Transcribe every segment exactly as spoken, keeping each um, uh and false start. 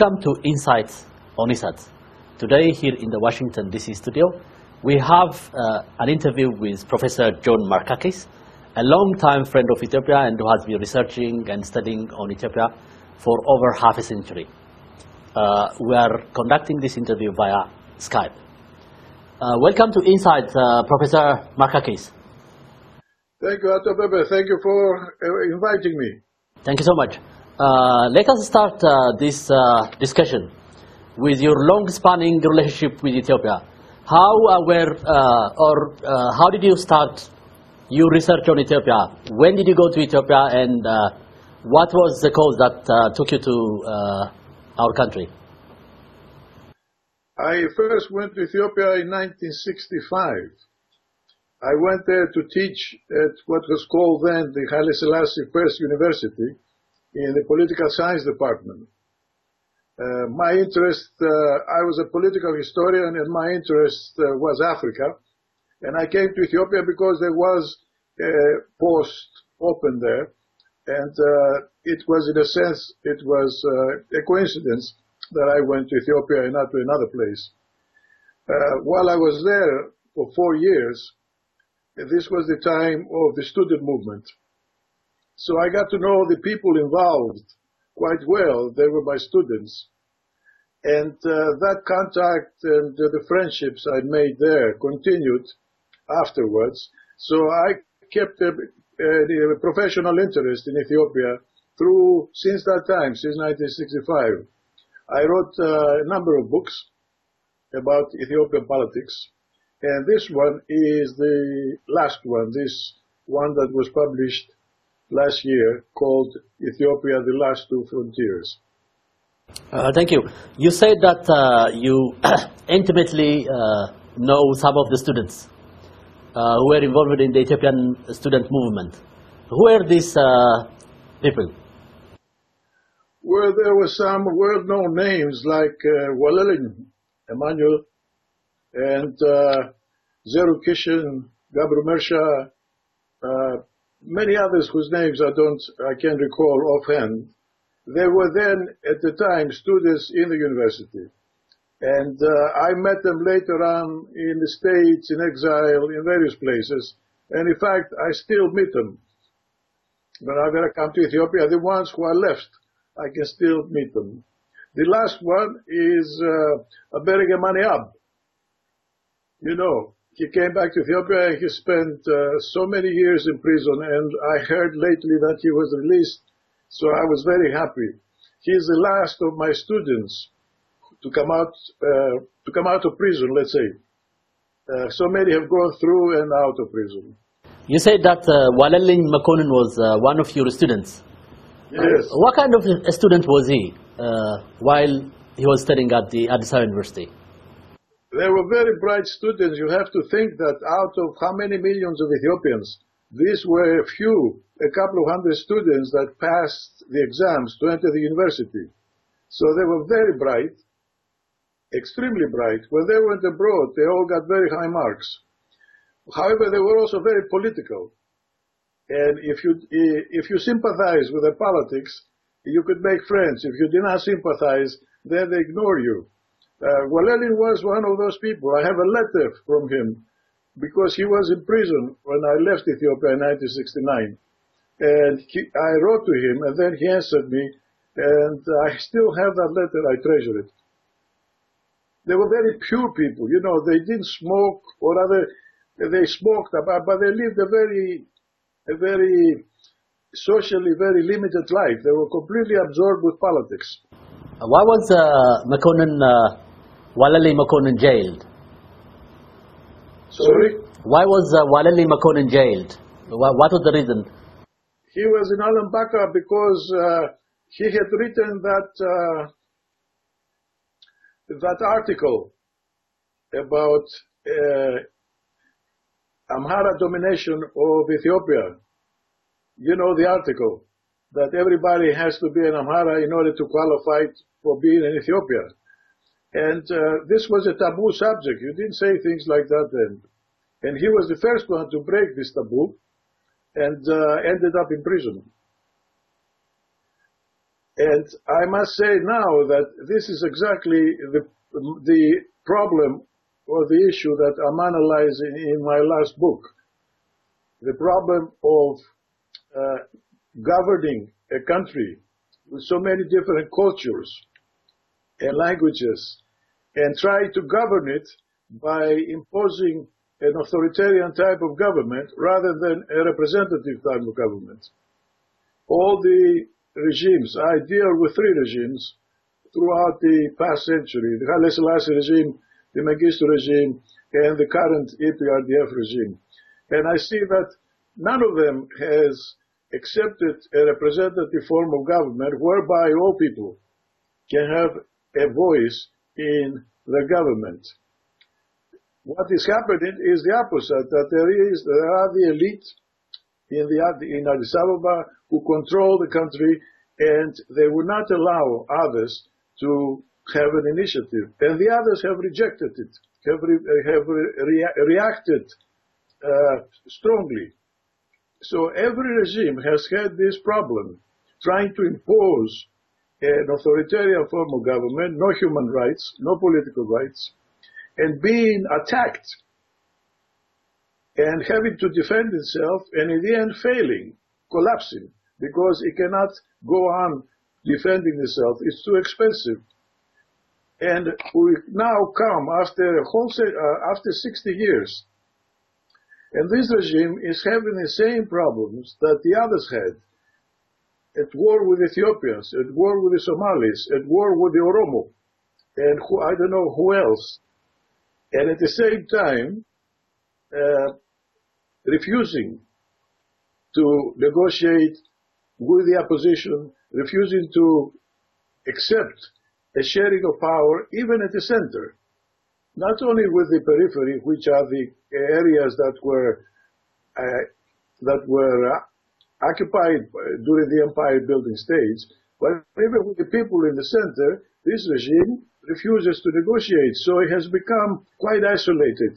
Welcome to Insights on ISAT. Today here in the Washington D C studio, we have uh, an interview with Professor John Markakis, a long-time friend of Ethiopia and who has been researching and studying on Ethiopia for over half a century. Uh, we are conducting this interview via Skype. Uh, welcome to Insights, uh, Professor Markakis. Thank you, Ato Bebe. Thank you for uh, inviting me. Thank you so much. Uh, let us start uh, this uh, discussion with your long-spanning relationship with Ethiopia. How aware uh, or uh, how did you start your research on Ethiopia? When did you go to Ethiopia, and uh, what was the cause that uh, took you to uh, our country? I first went to Ethiopia in nineteen sixty-five. I went there to teach at what was called then the Haile Selassie First University in the political science department. Uh, my interest, uh, I was a political historian, and my interest uh, was Africa. And I came to Ethiopia because there was a post open there. And uh, it was, in a sense, it was uh, a coincidence that I went to Ethiopia and not to another place. Uh, while I was there for four years, this was the time of the student movement. So I got to know the people involved quite well. They were my students. And uh, that contact and uh, the friendships I made there continued afterwards. So I kept a, a, a professional interest in Ethiopia through, since that time, since nineteen sixty-five. I wrote uh, a number of books about Ethiopian politics. And this one is the last one, this one that was published last year, called Ethiopia, the Last Two Frontiers. Uh, thank you. You said that uh, you intimately uh, know some of the students uh, who were involved in the Ethiopian student movement. Who are these uh, people? Well, there were some well-known names like uh, Walelin Emmanuel and uh, Zeru Kishin, Gabru Mersha, uh, many others whose names I don't, I can't recall offhand. They were then, at the time, students in the university. And uh, I met them later on in the States, in exile, in various places. And in fact, I still meet them. Whenever I come to Ethiopia, the ones who are left, I can still meet them. The last one is uh, Aberege Maniab. You know, he came back to Ethiopia and he spent uh, so many years in prison, and I heard lately that he was released, so I was very happy. He is the last of my students to come out, uh, to come out of prison, let's say. Uh, so many have gone through and out of prison. You said that uh, Walelin Makonnen was uh, one of your students. Yes. Uh, what kind of a student was he uh, while he was studying at the Addis Ababa University? They were very bright students. You have to think that out of how many millions of Ethiopians, these were a few, a couple of hundred students that passed the exams to enter the university. So they were very bright, extremely bright. When they went abroad, they all got very high marks. However, they were also very political. And if you, if you sympathize with their politics, you could make friends. If you do not sympathize, then they ignore you. Uh, Walelin was one of those people. I have a letter from him because he was in prison when I left Ethiopia in nineteen sixty-nine. And he, I wrote to him, and then he answered me, and I still have that letter. I treasure it. They were very pure people. You know, they didn't smoke, or rather, they smoked, but they lived a very, a very socially very limited life. They were completely absorbed with politics. Why was uh, Makonnen, uh, Waleli Makonnen jailed? Sorry? Why was uh, Waleli Makonnen jailed? What, what was the reason? He was in Alambaka because uh, he had written that uh, that article about uh, Amhara domination of Ethiopia. You know the article, that everybody has to be an Amhara in order to qualify for being in Ethiopia. And uh, this was a taboo subject. You didn't say things like that then. And he was the first one to break this taboo and uh, ended up in prison. And I must say now that this is exactly the, the problem or the issue that I'm analyzing in my last book. The problem of uh, governing a country with so many different cultures and languages, and try to govern it by imposing an authoritarian type of government rather than a representative type of government. All the regimes, I deal with three regimes throughout the past century: the Haile Selassie regime, the Mengistu regime, and the current E P R D F regime. And I see that none of them has accepted a representative form of government whereby all people can have a voice in the government. What is happening is the opposite, that there is, there are the elite in, the, in Addis Ababa who control the country, and they will not allow others to have an initiative. And the others have rejected it, have, re, have re, reacted uh, strongly. So every regime has had this problem, trying to impose an authoritarian form of government, no human rights, no political rights, and being attacked and having to defend itself, and in the end failing, collapsing, because it cannot go on defending itself. It's too expensive. And we now come after a whole uh, after sixty years, and this regime is having the same problems that the others had. At war with Ethiopians, at war with the Somalis, at war with the Oromo, and who, I don't know who else. And at the same time, uh, refusing to negotiate with the opposition, refusing to accept a sharing of power, even at the center. Not only with the periphery, which are the areas that were, uh, that were uh, occupied during the empire building stage, but even with the people in the center, this regime refuses to negotiate, so it has become quite isolated.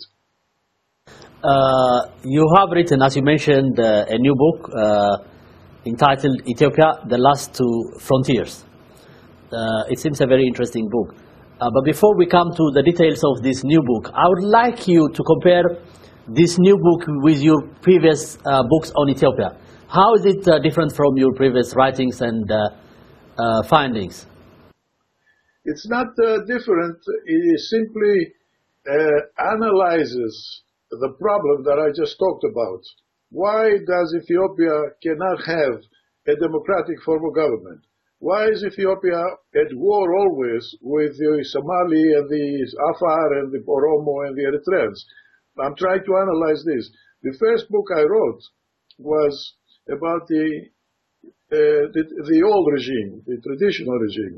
Uh, you have written, as you mentioned, uh, a new book uh, entitled Ethiopia, The Last Two Frontiers. Uh, it seems a very interesting book. Uh, but before we come to the details of this new book, I would like you to compare this new book with your previous uh, books on Ethiopia. How is it uh, different from your previous writings and uh, uh, findings? It's not uh, different. It simply uh, analyzes the problem that I just talked about. Why does Ethiopia cannot have a democratic form of government? Why is Ethiopia at war always with the Somali and the Afar and the Oromo and the Eritreans? I'm trying to analyze this. The first book I wrote was about the, uh, the, the old regime, the traditional regime.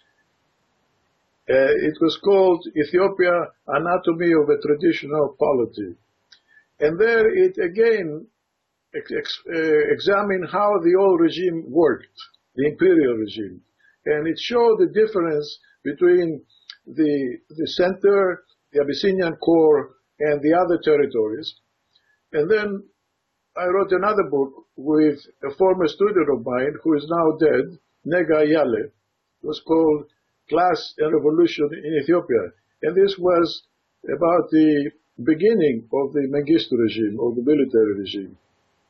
Uh, it was called Ethiopia, Anatomy of a Traditional Polity. And there it again ex uh, examined how the old regime worked, the imperial regime. And it showed the difference between the, the center, the Abyssinian core, and the other territories. And then I wrote another book with a former student of mine who is now dead, Nega Ayale. It was called Class and Revolution in Ethiopia. And this was about the beginning of the Mengistu regime, of the military regime.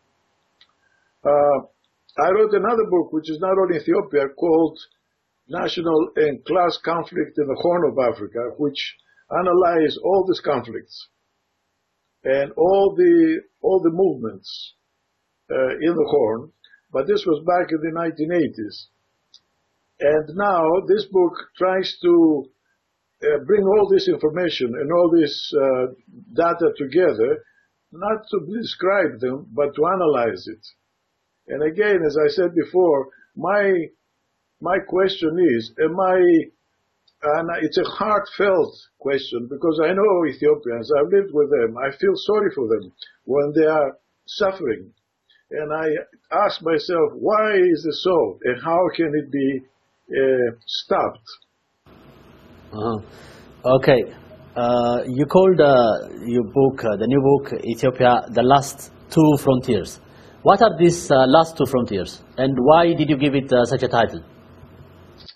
Uh, I wrote another book, which is not only Ethiopia, called National and Class Conflict in the Horn of Africa, which analyzed all these conflicts and all the all the movements uh, in the Horn. But this was back in the nineteen eighties. And now this book tries to uh, bring all this information and all this uh, data together, not to describe them, but to analyze it. And again, as I said before, my my question is, am I, and it's a heartfelt question, because I know Ethiopians, I've lived with them, I feel sorry for them when they are suffering. And I ask myself, why is this so, and how can it be uh, stopped? Uh-huh. Okay. Uh, you called uh, your book, uh, the new book, Ethiopia, The Last Two Frontiers. What are these uh, last two frontiers, and why did you give it uh, such a title?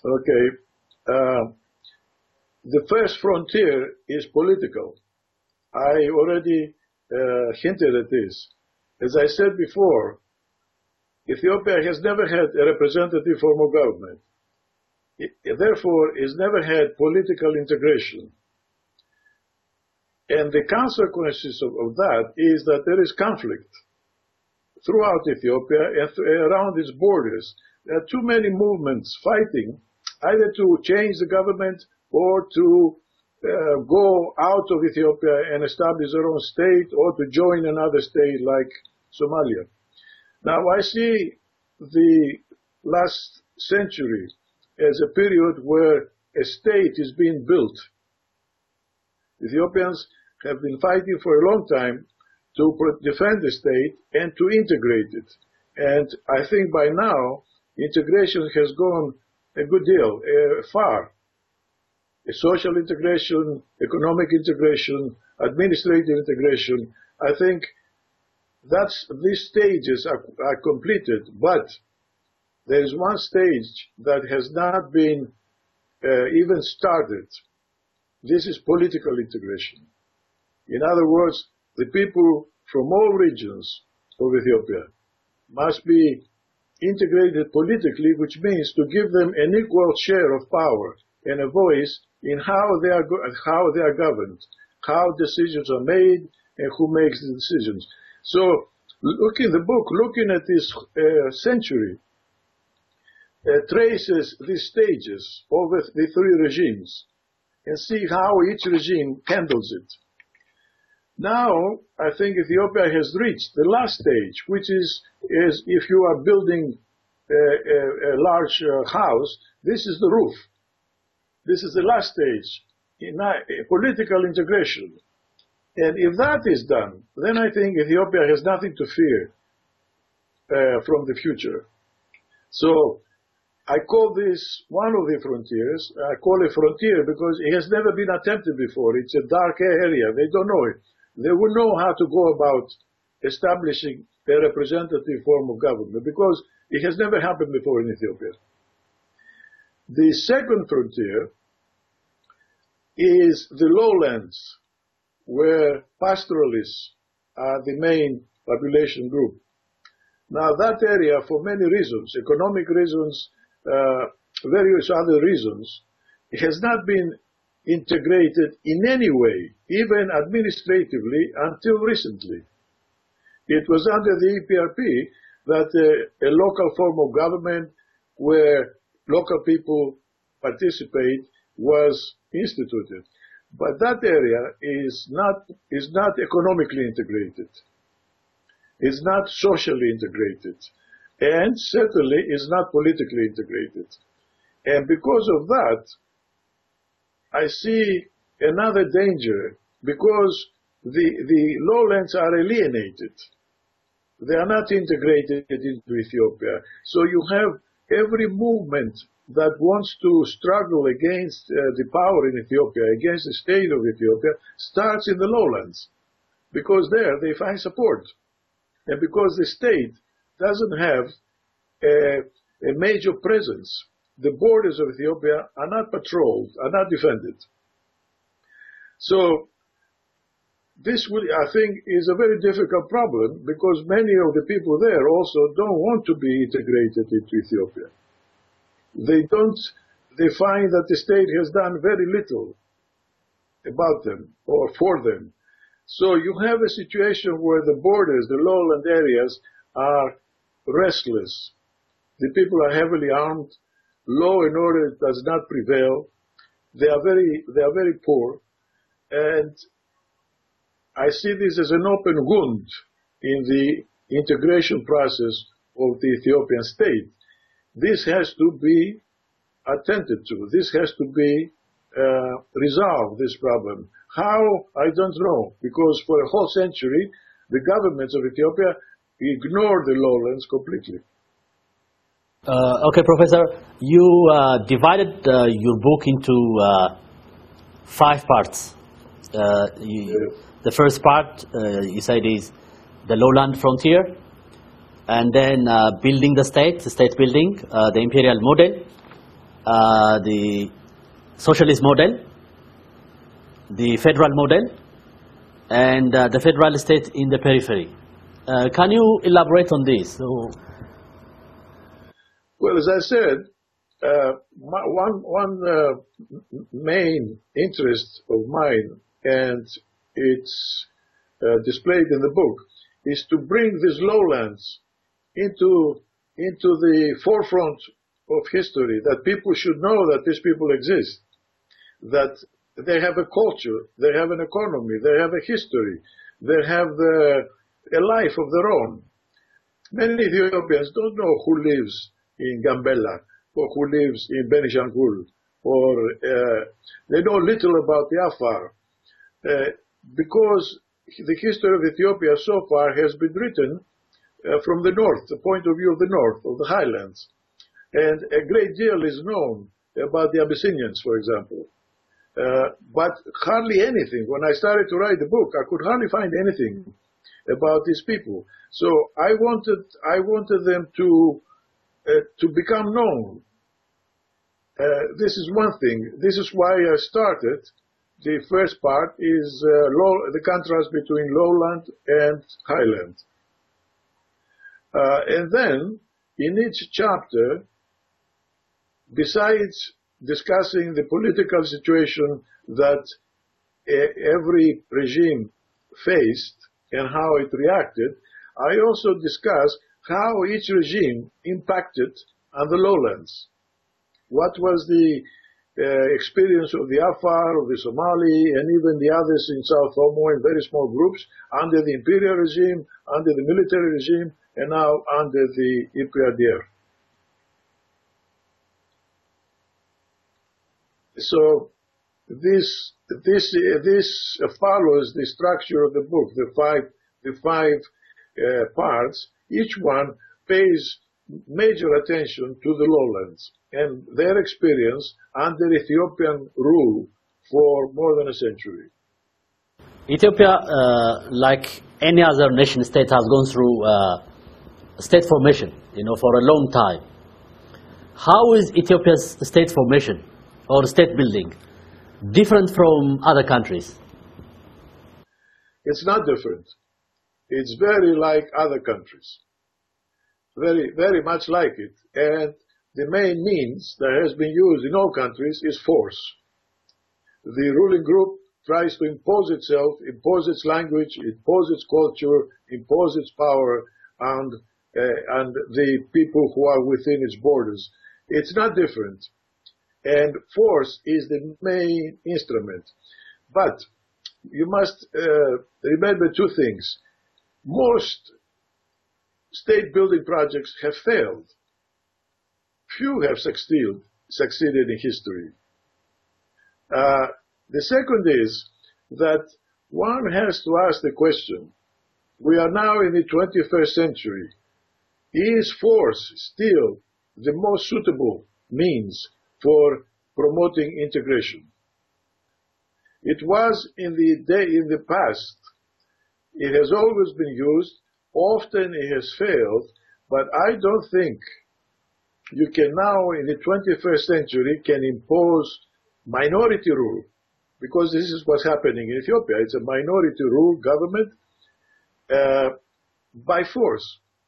Okay. Uh, the first frontier is political. I already uh, hinted at this. As I said before, Ethiopia has never had a representative form of government. It, therefore, it's never had political integration. And the consequences of, of that is that there is conflict throughout Ethiopia and th around its borders. There are too many movements fighting either to change the government or to uh, go out of Ethiopia and establish their own state or to join another state like Somalia. Now, I see the last century as a period where a state is being built. Ethiopians have been fighting for a long time to defend the state and to integrate it. And I think by now, integration has gone a good deal, uh, far. A social integration, economic integration, administrative integration. I think that's, these stages are, are completed, but there is one stage that has not been uh, even started. This is political integration. In other words, the people from all regions of Ethiopia must be integrated politically, which means to give them an equal share of power and a voice in how they are, how they are governed, how decisions are made, and who makes the decisions. So, look in the book, looking at this uh, century, uh, traces these stages over the three regimes and see how each regime handles it. Now, I think Ethiopia has reached the last stage, which is, is if you are building a, a, a large uh, house, this is the roof. This is the last stage in uh, political integration. And if that is done, then I think Ethiopia has nothing to fear uh, from the future. So I call this one of the frontiers. I call it frontier because it has never been attempted before. It's a dark area. They don't know it. They will know how to go about establishing a representative form of government because it has never happened before in Ethiopia. The second frontier is the lowlands, where pastoralists are the main population group. Now that area, for many reasons, economic reasons, uh, various other reasons, has not been integrated in any way, even administratively, until recently. It was under the E P R P that uh, a local form of government where local people participate was instituted. But that area is not, is not economically integrated. It's not socially integrated. And certainly is not politically integrated. And because of that, I see another danger because the, the lowlands are alienated. They are not integrated into Ethiopia. So you have every movement that wants to struggle against uh, the power in Ethiopia, against the state of Ethiopia, starts in the lowlands. Because there they find support. And because the state doesn't have a, a major presence. The borders of Ethiopia are not patrolled, are not defended. So this, will, I think, is a very difficult problem because many of the people there also don't want to be integrated into Ethiopia. They don't, they find that the state has done very little about them or for them. So you have a situation where the borders, the lowland areas, are restless. The people are heavily armed. Law and order does not prevail. They are very, they are very poor. And I see this as an open wound in the integration process of the Ethiopian state. This has to be attended to. This has to be uh, resolved, this problem. How? I don't know, because for a whole century, the governments of Ethiopia ignored the lowlands completely. Uh, okay, Professor, you uh, divided uh, your book into uh, five parts. Uh, you, Yes. The first part, uh, you said, is the lowland frontier, and then uh, building the state, the state building, uh, the imperial model, uh, the socialist model, the federal model, and uh, the federal state in the periphery. Uh, can you elaborate on this? So, well, as I said, uh, my, one, one uh, main interest of mine, and it's uh, displayed in the book, is to bring these lowlands into, into the forefront of history, that people should know that these people exist, that they have a culture, they have an economy, they have a history, they have the, a life of their own. Many Ethiopians don't know who lives in Gambela or who lives in Benishangul, or uh, they know little about the Afar, uh, because the history of Ethiopia so far has been written uh, from the north, the point of view of the north, of the highlands. And a great deal is known about the Abyssinians, for example. Uh, but hardly anything. When I started to write the book, I could hardly find anything about these people. So I wanted, I wanted them to, uh, to become known. Uh, this is one thing. This is why I started. The first part is uh, low, the contrast between lowland and highland. Uh, and then, in each chapter, besides discussing the political situation that every regime faced and how it reacted, I also discuss how each regime impacted on the lowlands. What was the uh, experience of the Afar, of the Somali, and even the others in South Omo in very small groups, under the imperial regime, under the military regime, and now under the E P R D F. So this this this follows the structure of the book, the five the five uh, parts. Each one pays major attention to the lowlands and their experience under Ethiopian rule for more than a century. Ethiopia, uh, like any other nation state, has gone through uh, state formation, you know, for a long time. How is Ethiopia's state formation or state building different from other countries? It's not different. It's very like other countries. Very, very much like it. And the main means that has been used in all countries is force. The ruling group tries to impose itself, impose its language, impose its culture, impose its power on, uh, on the people who are within its borders. It's not different. And force is the main instrument. But you must uh, remember two things. Most state building projects have failed. Few have succeeded, succeeded in history. Uh, the second is that one has to ask the question, we are now in the twenty-first century. Is force still the most suitable means for promoting integration? It was in the day, in the past. It has always been used. Often it has failed, but I don't think you can now, in the twenty-first century, can impose minority rule, because this is what's happening in Ethiopia. It's a minority rule government uh, by force.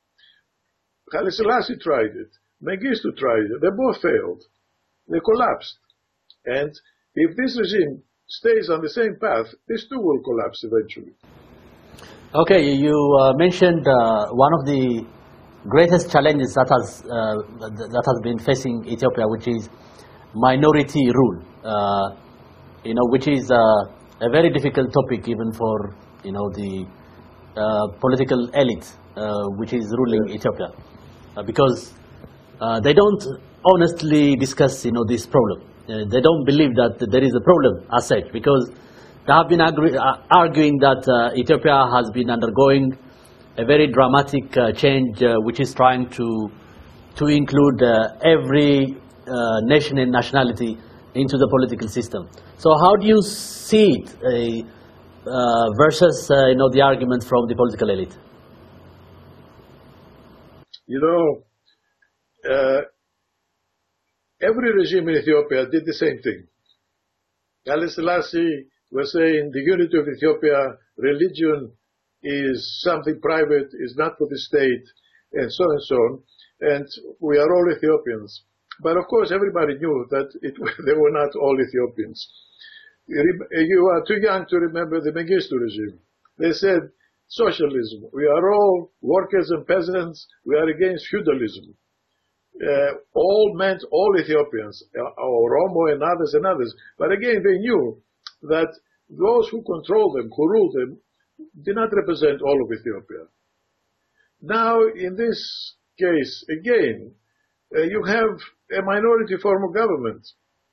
Haile Selassie tried it. Mengistu tried it. They both failed. They collapsed. And if this regime stays on the same path, this too will collapse eventually. Okay, you uh, mentioned uh, one of the greatest challenges that has uh, that has been facing Ethiopia, which is minority rule. Uh, you know, which is uh, a very difficult topic even for you know the uh, political elite, uh, which is ruling yes. Ethiopia, uh, because uh, they don't honestly discuss you know this problem. Uh, they don't believe that there is a problem as such, because they have been agree, uh, arguing that uh, Ethiopia has been undergoing a very dramatic uh, change, uh, which is trying to to include uh, every uh, nation and nationality into the political system. So how do you see it uh, uh, versus uh, you know the argument from the political elite? You know, uh, every regime in Ethiopia did the same thing. Haile Selassie was saying the unity of Ethiopia, religion is something private, is not for the state, and so and so on, and we are all Ethiopians. But of course, everybody knew that it, they were not all Ethiopians. You are too young to remember the Mengistu regime. They said, socialism, we are all workers and peasants, we are against feudalism. Uh, all meant all Ethiopians, Oromo and others and others. But again, they knew that those who control them, who rule them, did not represent all of Ethiopia. Now, in this case, again, uh, you have a minority form of government.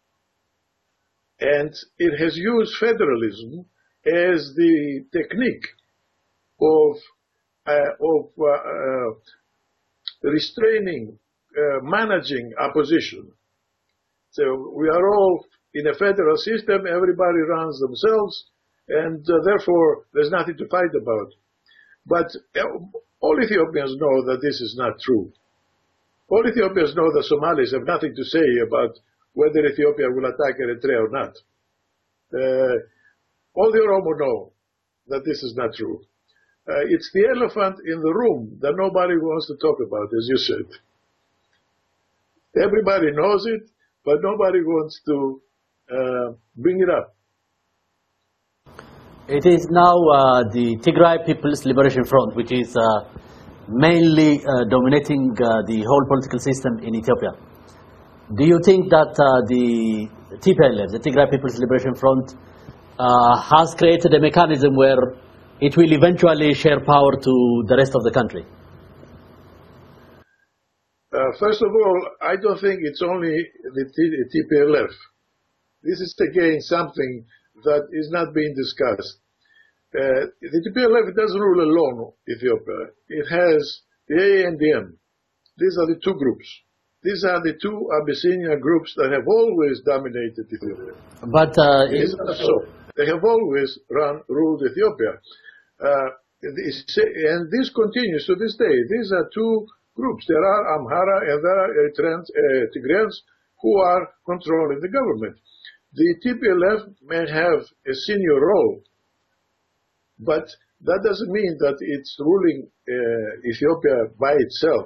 And it has used federalism as the technique of, uh, of uh, uh, restraining, uh, managing opposition. So we are all in a federal system, everybody runs themselves, and uh, therefore there's nothing to fight about. But uh, all Ethiopians know that this is not true. All Ethiopians know that Somalis have nothing to say about whether Ethiopia will attack Eritrea or not. Uh, all the Oromo know that this is not true. Uh, it's the elephant in the room that nobody wants to talk about, as you said. Everybody knows it, but nobody wants to uh, bring it up. It is now uh, the Tigray People's Liberation Front, which is uh, mainly uh, dominating uh, the whole political system in Ethiopia. Do you think that uh, the T P L F, the Tigray People's Liberation Front, uh, has created a mechanism where it will eventually share power to the rest of the country? Uh, first of all, I don't think it's only the T P L F. This is again something that is not being discussed. Uh, the T P L F doesn't rule alone Ethiopia. It has the A and the M. These are the two groups. These are the two Abyssinia groups that have always dominated Ethiopia. But uh, it, so they have always run ruled Ethiopia, uh, this, and this continues to this day. These are two groups. There are Amhara and there are Eritreans, uh, Tigrayans who are controlling the government. The T P L F may have a senior role, but that doesn't mean that it's ruling uh, Ethiopia by itself.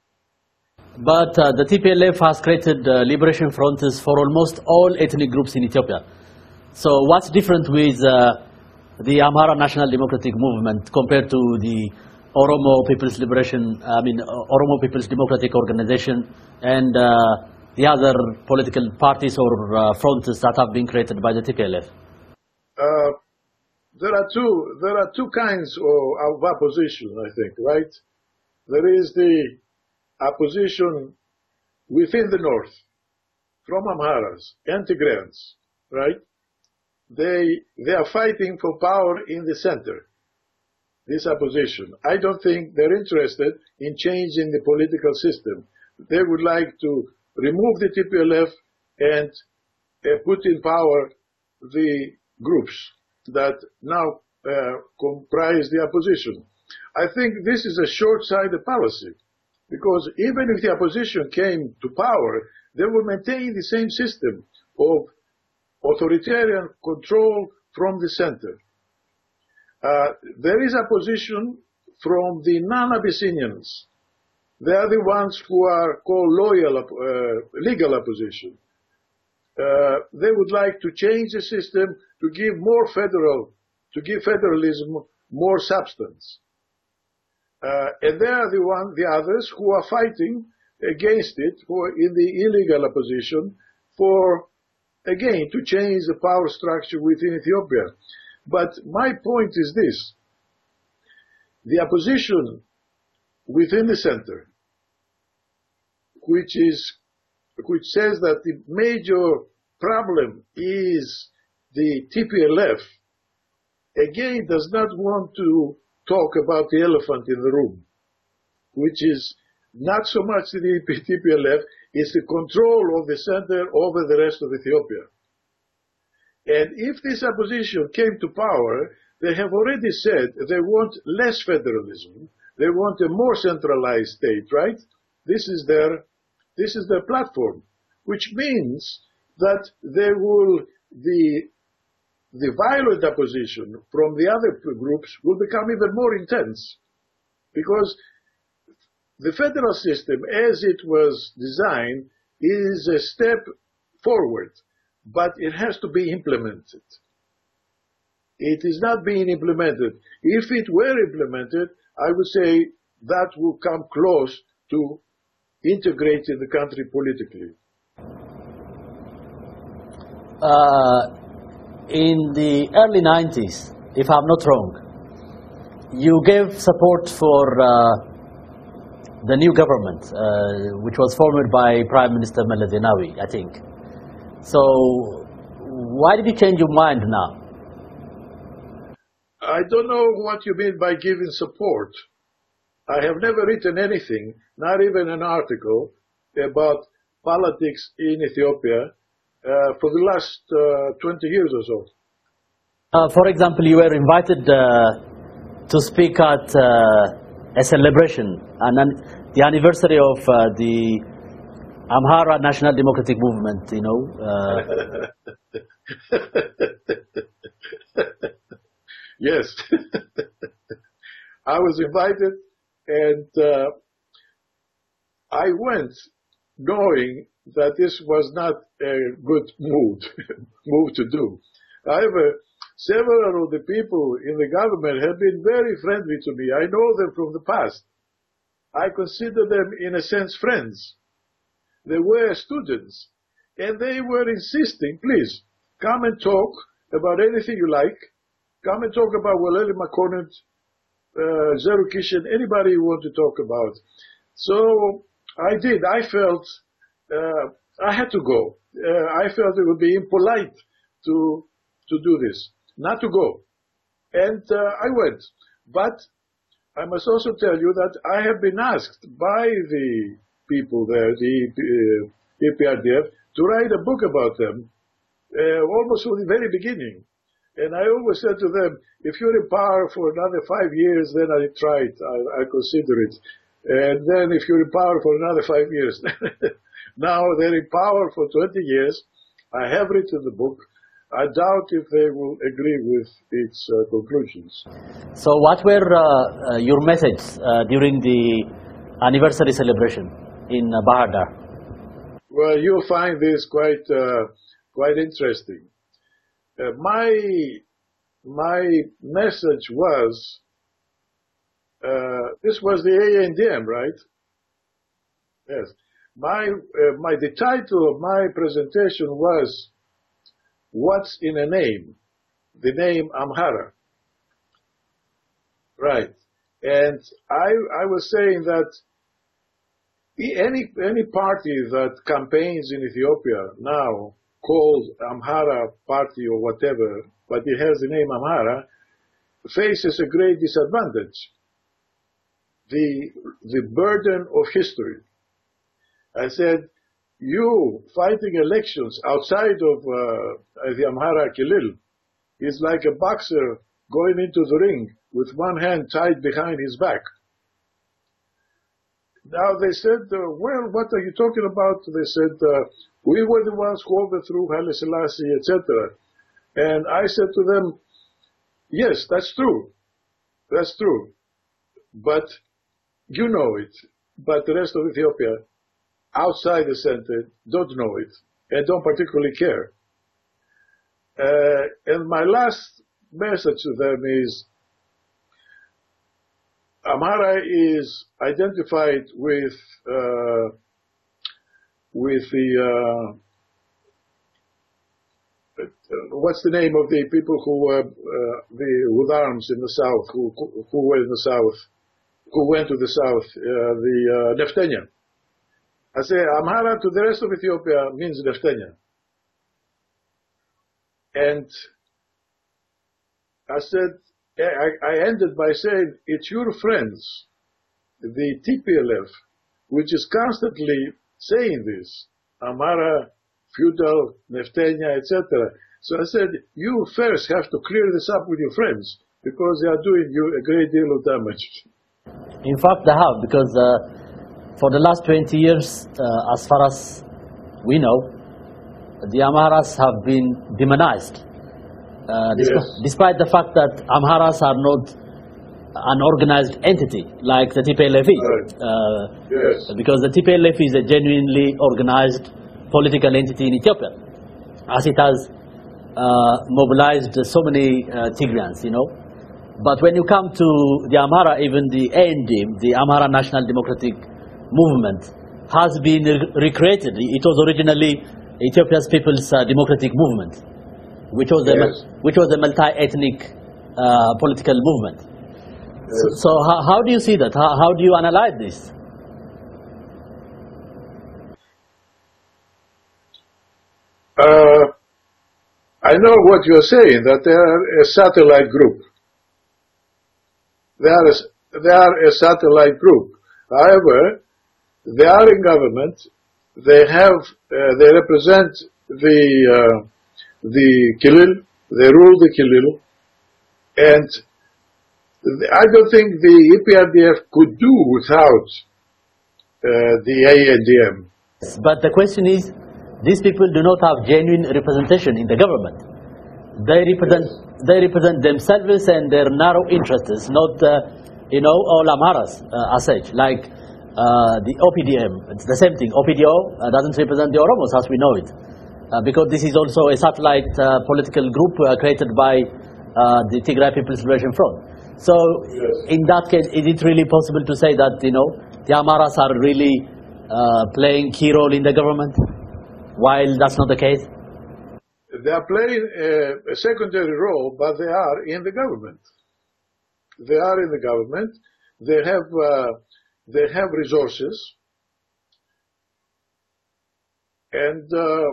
But uh, the T P L F has created uh, liberation fronts for almost all ethnic groups in Ethiopia. So what's different with uh, the Amhara National Democratic Movement compared to the Oromo People's Liberation, I mean Oromo People's Democratic Organization and uh, the other political parties or uh, fronts that have been created by the T P L F? Uh, there are two. There are two kinds of, of opposition, I think. Right? There is the opposition within the north, from Amharas and Tigrayans, right? They, they are fighting for power in the center, this opposition. I don't think they're interested in changing the political system. They would like to remove the T P L F and uh, put in power the groups that now uh, comprise the opposition. I think this is a short-sighted policy. Because even if the opposition came to power, they would maintain the same system of authoritarian control from the center. Uh, there is opposition from the non-Abyssinians. They are the ones who are called loyal, uh, legal opposition. Uh, they would like to change the system to give more federal, to give federalism more substance. Uh, and they are the one, the others who are fighting against it, who are in the illegal opposition for, again, to change the power structure within Ethiopia. But my point is this: the opposition within the center, which is, which says that the major problem is the T P L F, again does not want to talk about the elephant in the room, which is not so much the T P L F, it's the control of the center over the rest of Ethiopia. And if this opposition came to power, they have already said they want less federalism, they want a more centralized state, right? This is their, this is their platform, which means that there will, the, the violent opposition from the other groups will become even more intense. Because the federal system, as it was designed, is a step forward, but it has to be implemented. It is not being implemented. If it were implemented, I would say that will come close to integrating the country politically. Uh, in the early nineties, if I'm not wrong, you gave support for uh, the new government, uh, which was formed by Prime Minister Meles Zenawi, I think. So, why did you change your mind now? I don't know what you mean by giving support. I have never written anything, not even an article, about politics in Ethiopia uh, for the last uh, twenty years or so. Uh, for example, you were invited uh, to speak at uh, a celebration, and the anniversary of uh, the Amhara National Democratic Movement, you know. Uh. Yes. I was invited, and uh, I went knowing that this was not a good move, move to do. However, several of the people in the government have been very friendly to me. I know them from the past. I consider them, in a sense, friends. They were students, and they were insisting, please, come and talk about anything you like. Come and talk about Waleli Makonnen, uh, Zeru Kishen, anybody you want to talk about. So I did. I felt uh, I had to go. Uh, I felt it would be impolite to to do this, not to go. And uh, I went. But I must also tell you that I have been asked by the people there, the uh, E P R D F, to write a book about them, uh, almost from the very beginning. And I always said to them, if you're in power for another five years, then I try it, I, I consider it. And then if you're in power for another five years. Now they're in power for twenty years. I have written the book. I doubt if they will agree with its uh, conclusions. So what were uh, uh, your messages uh, during the anniversary celebration in uh, Bahir Dar? Well, you'll find this quite, uh, quite interesting. Uh, my, my message was, uh, this was the A N D M, right? Yes. My, uh, my, the title of my presentation was, What's in a Name? The name Amhara. Right. And I, I was saying that any, any party that campaigns in Ethiopia now, called Amhara Party or whatever, but it has the name Amhara, faces a great disadvantage. The, the burden of history. I said, you fighting elections outside of uh, the Amhara Kilil is like a boxer going into the ring with one hand tied behind his back. Now they said, uh, well, what are you talking about? They said, uh, we were the ones who overthrew Haile Selassie, et cetera. And I said to them, yes, that's true. That's true. But you know it. But the rest of Ethiopia, outside the center, don't know it and don't particularly care. Uh, and my last message to them is, Amhara is identified with uh, with the uh, what's the name of the people who uh, uh, the with arms in the south, who who were in the south, who went to the south, uh, the uh, Neftenya. I say Amhara to the rest of Ethiopia means Neftenya. And I said, I, I ended by saying, it's your friends, the T P L F, which is constantly saying this, Amhara, feudal, Neftenya, et cetera. So I said, you first have to clear this up with your friends, because they are doing you a great deal of damage. In fact, they have, because uh, for the last twenty years, uh, as far as we know the Amharas have been demonized. Uh, Yes. despite, despite the fact that Amharas are not an organized entity like the T P L F is, Right. uh, Yes. because the T P L F is a genuinely organized political entity in Ethiopia, as it has uh, mobilized so many uh, Tigrayans, you know. But when you come to the Amhara, even the A N D M, the Amhara National Democratic Movement, has been re recreated. It was originally Ethiopia's People's uh, Democratic Movement, which was a Yes. which was a multi-ethnic uh, political movement. So, Yes. so how, how do you see that? How, how do you analyze this? Uh, I know what you're saying, that they are a satellite group. They are a, they are a satellite group. However, they are in government. They have, uh, they represent the, uh, the Kilil. They rule the Kilil. And I don't think the E P R D F could do without uh, the A N D M. But the question is, these people do not have genuine representation in the government. They represent, they represent themselves and their narrow interests, not, uh, you know, all Amharas uh, as such. Like uh, the O P D M, it's the same thing. O P D O uh, doesn't represent the Oromos as we know it, uh, because this is also a satellite uh, political group uh, created by uh, the Tigray People's Liberation Front. So, Yes. in that case, is it really possible to say that, you know, the Amharas are really uh, playing key role in the government, while that's not the case? They are playing a, a secondary role, but they are in the government. They are in the government. They have uh, they have resources, and uh,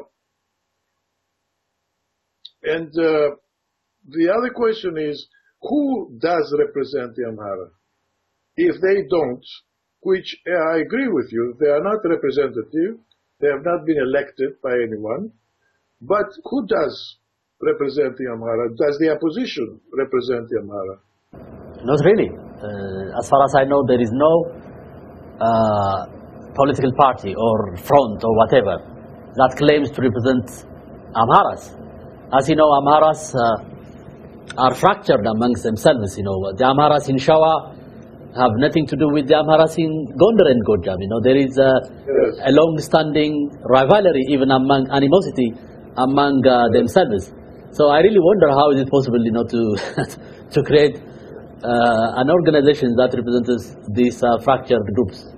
and uh, the other question is, who does represent the Amhara? If they don't, which uh, I agree with you, they are not representative. They have not been elected by anyone. But who does represent the Amhara? Does the opposition represent the Amhara? Not really. Uh, as far as I know, there is no uh, political party or front or whatever that claims to represent Amharas. As you know, Amharas uh, are fractured amongst themselves. You know, the Amharas in Shawa have nothing to do with the Amharas in Gondar and Gojam. You know, there is a, Yes. a long-standing rivalry, even among animosity among uh, themselves. So I really wonder how is it possible, you know, to to create uh, an organization that represents these uh, fractured groups.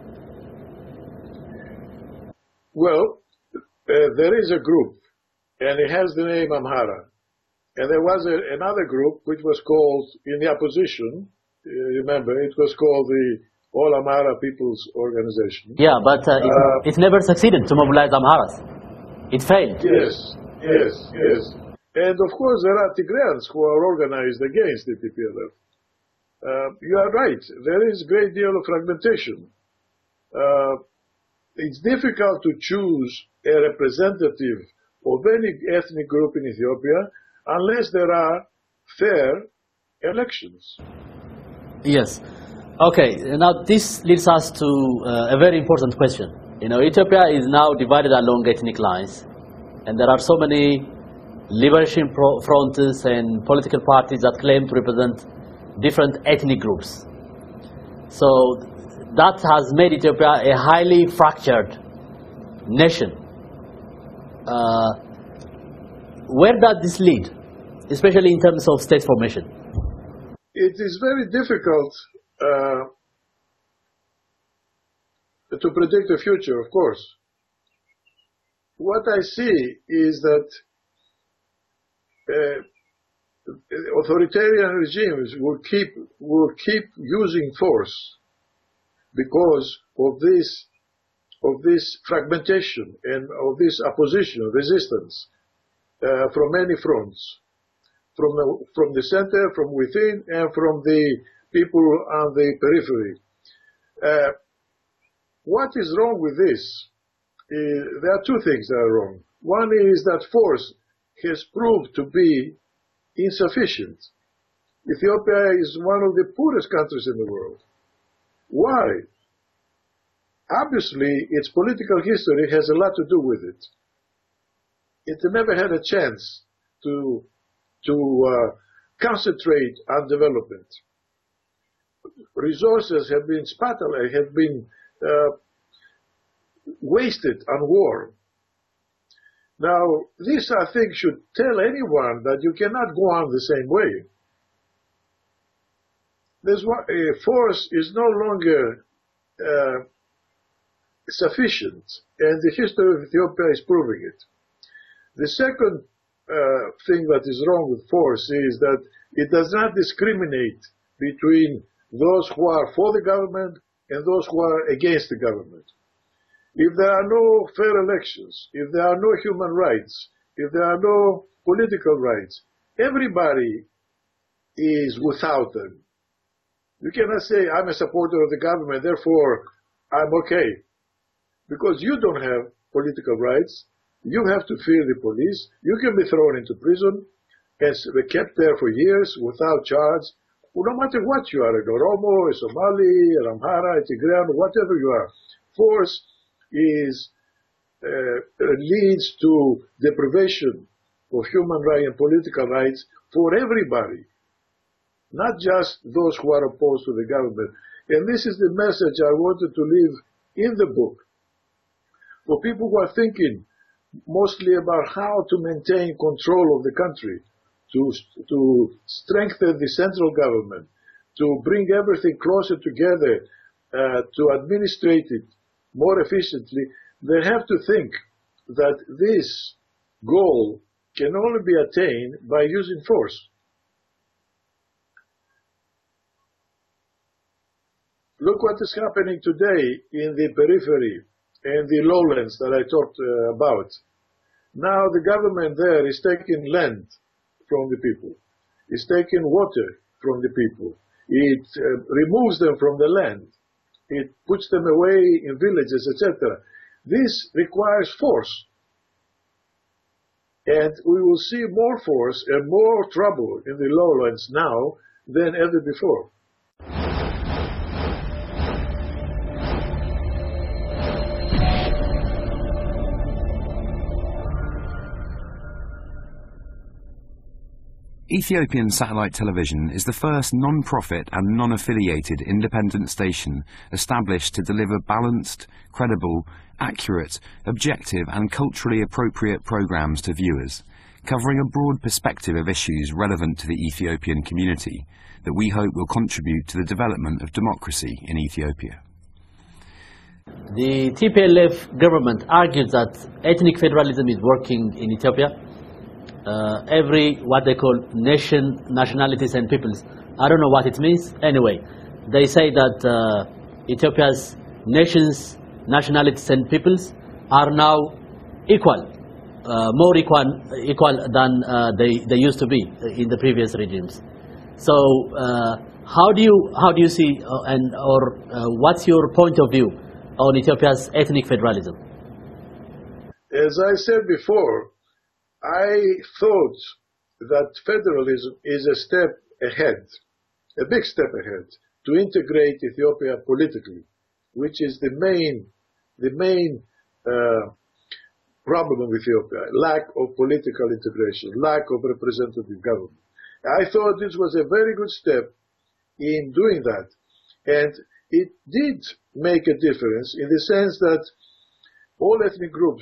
Well, uh, there is a group, and it has the name Amhara. And there was a, another group which was called, in the opposition, uh, remember, it was called the All Amhara People's Organization. Yeah, but uh, it, Uh, it never succeeded to mobilize Amharas. It failed. Yes, yes, yes. And of course, there are Tigrayans who are organized against the T P L F. Uh, you are right. There is a great deal of fragmentation. Uh, it's difficult to choose a representative of any ethnic group in Ethiopia unless there are fair elections. Yes. Okay. Now this leads us to uh, a very important question. You know, Ethiopia is now divided along ethnic lines, and there are so many liberation pro fronts and political parties that claim to represent different ethnic groups. So that has made Ethiopia a highly fractured nation. Uh, where does this lead, especially in terms of state formation? It is very difficult uh, to predict the future, of course. What I see is that uh, authoritarian regimes will keep will keep using force because of this of this fragmentation and of this opposition, resistance uh, from many fronts, from the from the center, from within, and from the people on the periphery. Uh, what is wrong with this? Uh, there are two things that are wrong. One is that force has proved to be insufficient. Ethiopia is one of the poorest countries in the world. Why? Obviously, its political history has a lot to do with it. it never had a chance to, to uh, concentrate on development. Resources have been spatulated, have been uh, wasted on war. Now, this, I think, should tell anyone that you cannot go on the same way. There's one, uh, force is no longer uh, sufficient, and the history of Ethiopia is proving it. The second uh, thing that is wrong with force is that it does not discriminate between those who are for the government and those who are against the government. If there are no fair elections, if there are no human rights, if there are no political rights, everybody is without them. You cannot say, I'm a supporter of the government, therefore I'm okay. Because you don't have political rights, you have to fear the police, you can be thrown into prison and be kept there for years without charge. No matter what you are, an Oromo, a Somali, an Amhara, a Tigrayan, whatever you are, force is uh, leads to deprivation of human rights and political rights for everybody, not just those who are opposed to the government. And this is the message I wanted to leave in the book for people who are thinking mostly about how to maintain control of the country, to, to strengthen the central government, to bring everything closer together, uh, to administrate it more efficiently. They have to think that this goal can only be attained by using force. Look what is happening today in the periphery and the lowlands that I talked uh, about. Now the government there is taking land from the people. It's taking water from the people. It uh, removes them from the land. It puts them away in villages, et cetera. This requires force. And we will see more force and more trouble in the lowlands now than ever before. Ethiopian Satellite Television is the first non-profit and non-affiliated independent station established to deliver balanced, credible, accurate, objective and culturally appropriate programs to viewers, covering a broad perspective of issues relevant to the Ethiopian community that we hope will contribute to the development of democracy in Ethiopia. The T P L F government argues that ethnic federalism is working in Ethiopia. Uh, every, what they call nation, nationalities and peoples. I don't know what it means. Anyway, they say that uh, Ethiopia's nations, nationalities and peoples are now equal, uh, more equal, equal than uh, they, they used to be in the previous regimes. So uh, how do you, how do you see uh, and or uh, what's your point of view on Ethiopia's ethnic federalism? As I said before, I thought that federalism is a step ahead, a big step ahead, to integrate Ethiopia politically, which is the main, the main uh, problem of Ethiopia, lack of political integration, lack of representative government. I thought this was a very good step in doing that, and it did make a difference in the sense that all ethnic groups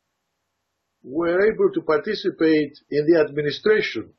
were able to participate in the administration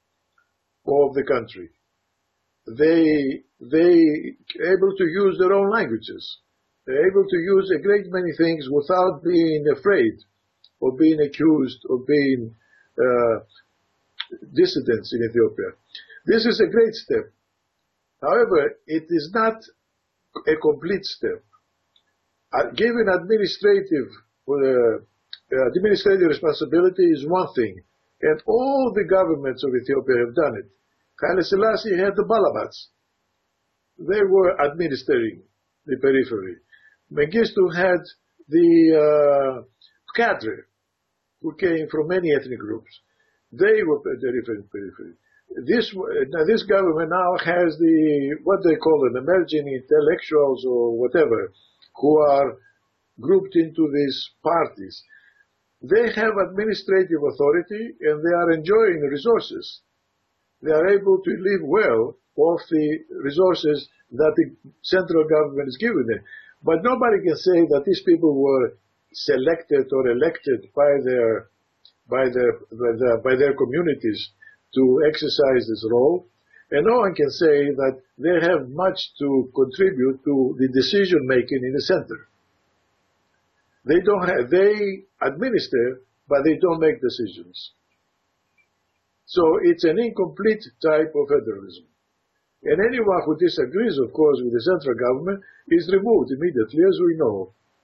of the country. They, they able to use their own languages. They're able to use a great many things without being afraid of being accused of being uh, dissidents in Ethiopia. This is a great step. However, it is not a complete step. Uh, given administrative uh, Uh, administrative responsibility is one thing, and all the governments of Ethiopia have done it. Haile Selassie had the Balabats. They were administering the periphery. Mengistu had the uh, cadre, who came from many ethnic groups. They were the periphery. This, now this government now has the, what they call it, emerging intellectuals or whatever, who are grouped into these parties. they have administrative authority and they are enjoying resources. They are able to live well off the resources that the central government is giving them. But nobody can say that these people were selected or elected by their, by their, by their, by their communities to exercise this role. And no one can say that they have much to contribute to the decision making in the center. They don't have, they administer, but they don't make decisions. So it's an incomplete type of federalism. And anyone who disagrees, of course, with the central government is removed immediately, as we know.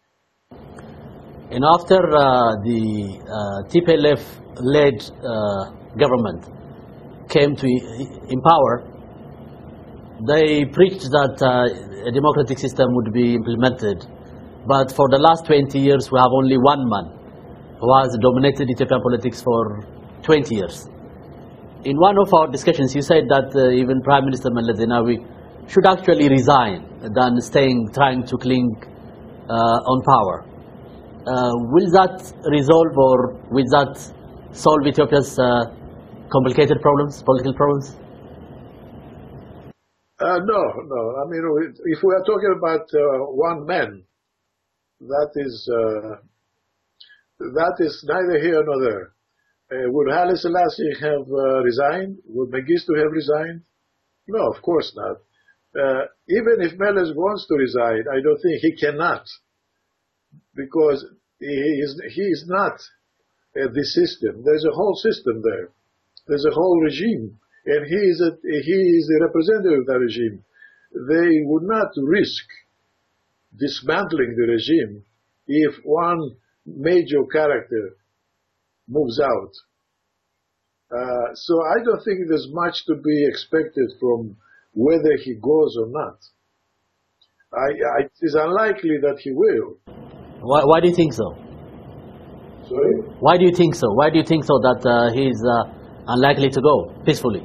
And after uh, the uh, T P L F-led uh, government came to in power, they preached that uh, a democratic system would be implemented. But for the last twenty years, we have only one man who has dominated Ethiopian politics for twenty years. In one of our discussions, you said that uh, even Prime Minister Meles Zenawi should actually resign than staying, trying to cling uh, on power. Uh, will that resolve or will that solve Ethiopia's uh, complicated problems, political problems? Uh, no, no. I mean, if we are talking about uh, one man, that is uh, that is neither here nor there. Uh, would Haile Selassie have uh, resigned? Would Mengistu have resigned? No, of course not. Uh, even if Meles wants to resign, I don't think he cannot, because he is, he is not uh, the system. There's a whole system there. There's a whole regime, and he is, a, he is the representative of that regime. They would not risk dismantling the regime if one major character moves out. Uh, so I don't think there's much to be expected from whether he goes or not. I, I, it is unlikely that he will. Why, why do you think so? Sorry? Why do you think so? Why do you think so that uh, he's uh, unlikely to go peacefully?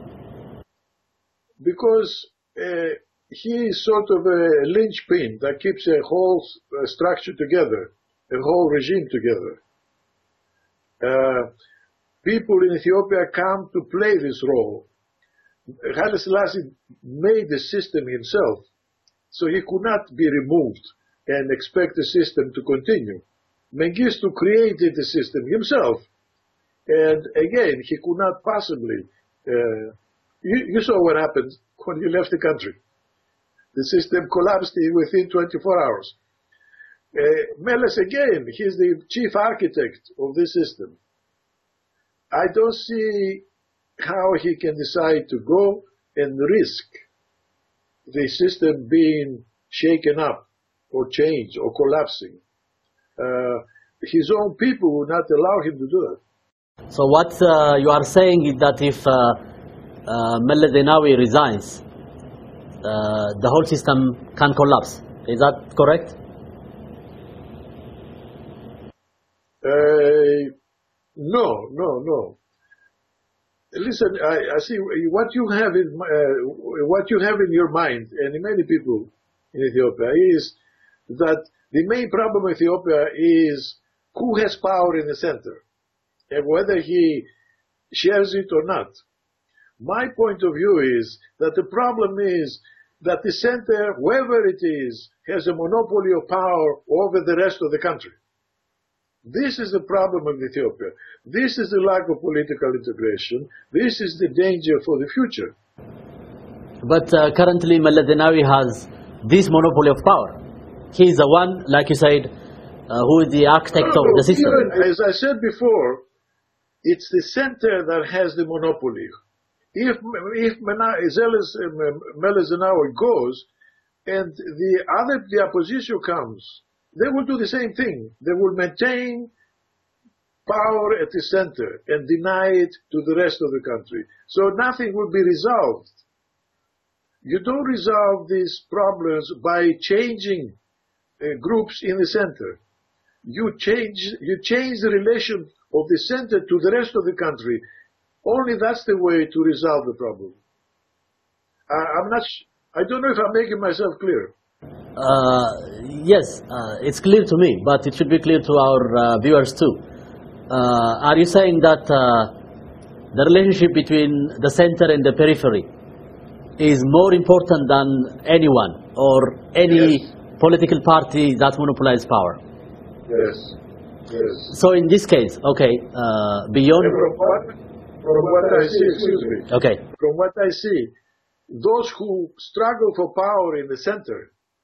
Because uh, he is sort of a linchpin that keeps a whole uh, structure together, a whole regime together. Uh, people in Ethiopia come to play this role. Haile Selassie made the system himself, so he could not be removed and expect the system to continue. Mengistu created the system himself, and again, he could not possibly. Uh, you, you saw what happened when he left the country. The system collapsed within twenty-four hours. Uh, Meles, again, he's the chief architect of this system. I don't see how he can decide to go and risk the system being shaken up or changed or collapsing. Uh, his own people will not allow him to do that. So what uh, you are saying is that if uh, uh, Meles Zenawi resigns, uh, the whole system can collapse. Is that correct? Uh, no, no, no. Listen, I, I see what you have in uh, what you have in your mind, and in many people in Ethiopia, is that the main problem in Ethiopia is who has power in the center, and whether he shares it or not. My point of view is that the problem is that the center, whoever it is, has a monopoly of power over the rest of the country. This is the problem of Ethiopia. This is the lack of political integration. This is the danger for the future. But uh, currently Meles Zenawi has this monopoly of power. He is the one, like you said, uh, who is the architect no, of the system. Even, as I said before, it's the center that has the monopoly. If, if Meles Zenawi goes and the other, the opposition comes, they will do the same thing. They will maintain power at the center and deny it to the rest of the country. So nothing will be resolved. You don't resolve these problems by changing uh, groups in the center. You change, you change the relation of the center to the rest of the country. Only that's the way to resolve the problem. I, I'm not, I don't know if I'm making myself clear. Uh, yes, uh, it's clear to me, but it should be clear to our uh, viewers too. uh, are you saying that uh, the relationship between the center and the periphery is more important than anyone or any Yes. political party that monopolizes power? Yes. Yes. So in this case, okay, uh, beyond... And from what, from what I see, excuse me, Okay. from what I see, those who struggle for power in the center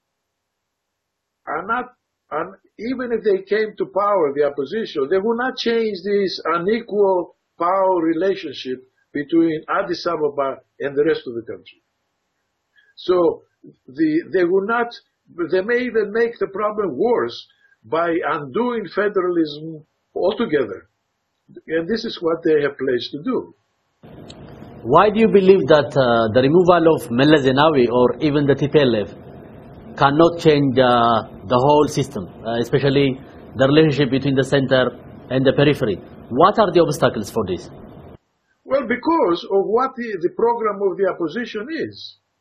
are not, and even if they came to power, the opposition, they will not change this unequal power relationship between Addis Ababa and the rest of the country. So the, they will not, they may even make the problem worse by undoing federalism altogether. And this is what they have pledged to do. Why do you believe that uh, the removal of Meles Zenawi or even the T P L F cannot change uh, the whole system, uh, especially the relationship between the center and the periphery? What are the obstacles for this? Well, because of what the, the program of the opposition is.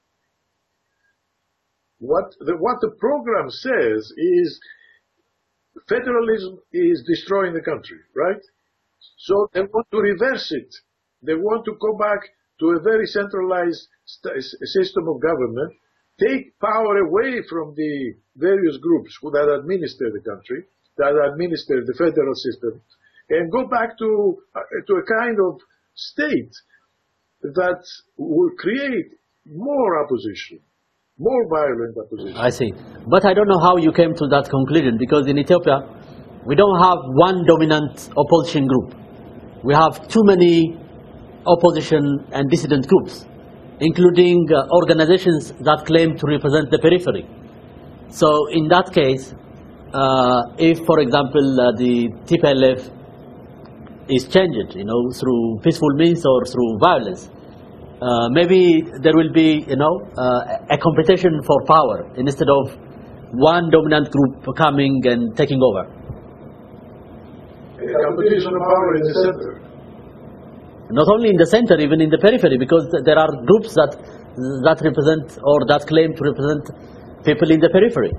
What the, what the program says is federalism is destroying the country, right? So they want to reverse it. They want to go back to a very centralized system of government, take power away from the various groups who that administer the country, that administer the federal system, and go back to, uh, to a kind of state that will create more opposition, more violent opposition. I see. But I don't know how you came to that conclusion, because in Ethiopia, we don't have one dominant opposition group. We have too many opposition and dissident groups, including uh, organizations that claim to represent the periphery. So in that case, uh, if, for example, uh, the T P L F is changed, you know, through peaceful means or through violence, uh, maybe there will be, you know, uh, a competition for power instead of one dominant group coming and taking over. A competition of power in the center. Not only in the center, even in the periphery, because there are groups that that represent or that claim to represent people in the periphery.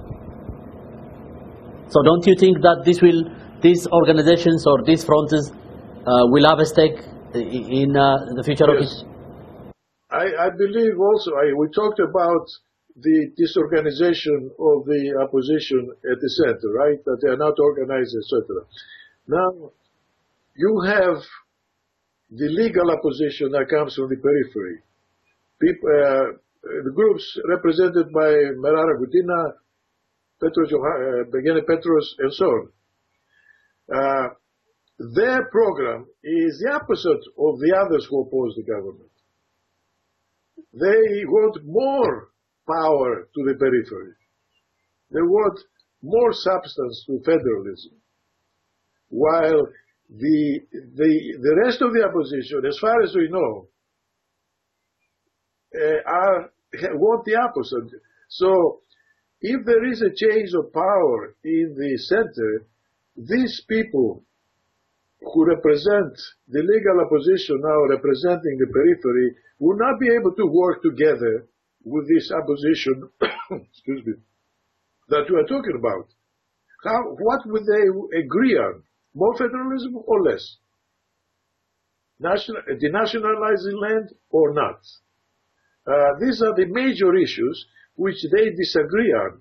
So don't you think that this will, these organizations or these fronts uh, will have a stake in uh, the future Yes. of it? I, I believe also, I, we talked about the disorganization of the opposition at the center, right? That they are not organized, et cetera. Now, you have the legal opposition that comes from the periphery. People, uh, the groups represented by Merara Gudina, Petros, uh, Begene Petros, and so on. Uh, their program is the opposite of the others who oppose the government. They want more power to the periphery. They want more substance to federalism. While the, the, the rest of the opposition, as far as we know, uh, are, want the opposite. So, if there is a change of power in the center, these people who represent the legal opposition now representing the periphery will not be able to work together with this opposition, excuse me, that we are talking about. How, what would they agree on? More federalism or less? National, denationalizing land or not? Uh, these are the major issues which they disagree on.